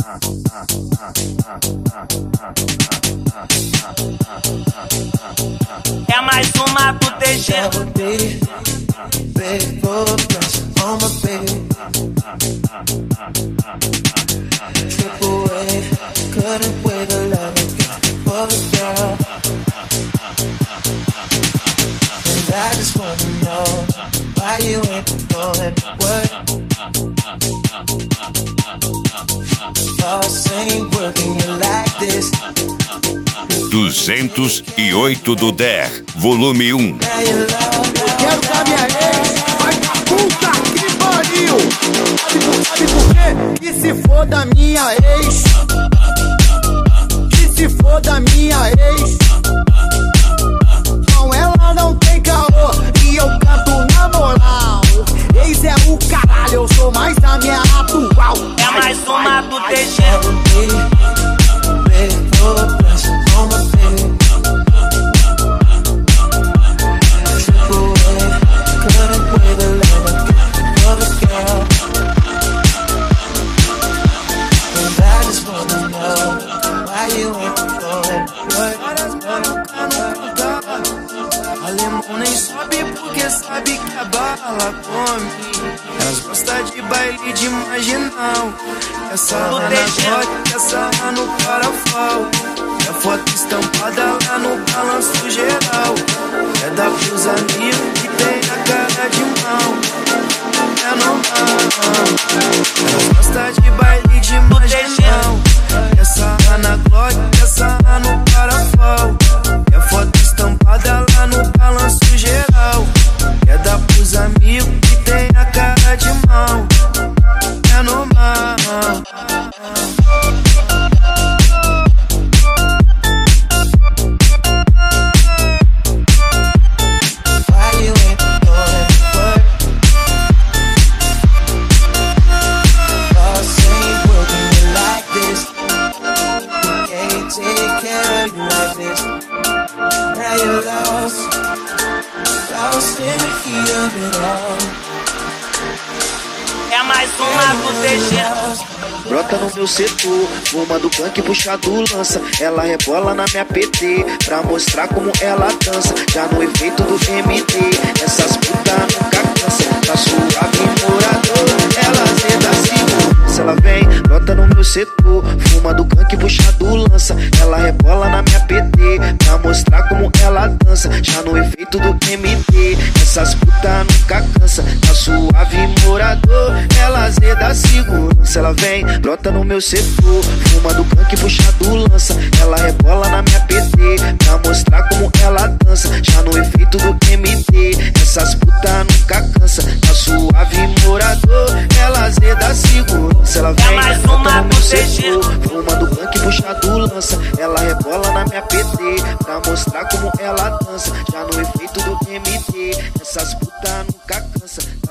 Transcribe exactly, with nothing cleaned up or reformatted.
É mais uma do T G. Big for pressure on my baby. Triple A, couldn't wait to let it go for the girl. And I just wanna know why you ain't going to work. Boss ain't working you like this. duzentos e oito do D E R, volume um. Quero dar minha ex, vai pra puta que pariu. Sabe por quê? Que se for da minha ex. Que se for da minha ex. Com ela não tem caô e eu canto na moral. Ex é o caralho, eu sou mais da minha atual. É mais uma do T G. Alemão nem sobe porque sabe que a bala come. Elas gostam de baile de marginal. Essa lá na roda, essa lá no Parafal. É foto estampada lá no balanço geral. É da pros amigos que tem a cara de mal. É normal. Elas gostam de baile de marginal. Essa lá na Glock, essa lá no Parafal. É foto estampada lá no balanço geral. É dar pros amigos que tem a cara de mal. É normal. Why you ain't going to work? Boss ain't working you like this. He can't take care of you like this. Now you're lost, lost in the heat of it all. É mais uma do T G. Brota no meu setor, fuma do punk puxado lança. Ela rebola na minha P T pra mostrar como ela dança. Já no efeito do M D, essas putas nunca cansam. Tá suave morador, ela zeda segurança. Ela vem, brota no meu setor, fuma do punk puxado lança. Ela rebola na minha P T pra mostrar como ela dança. Já no efeito do M D, essas putas nunca cansam. Tá suave morador, ela zeda segurança. Ela vem, brota no meu setor, fuma do punk puxado lança. Ela rebola na minha P T pra mostrar como ela dança. Já no efeito do M D, essas putas nunca cansa. Tá suave morador, ela zeda segurança. Ela vem, É brota no meu setor, fuma do punk puxado lança. Ela rebola na minha P T pra mostrar como ela dança. Já no efeito do M D, essas putas nunca cansa.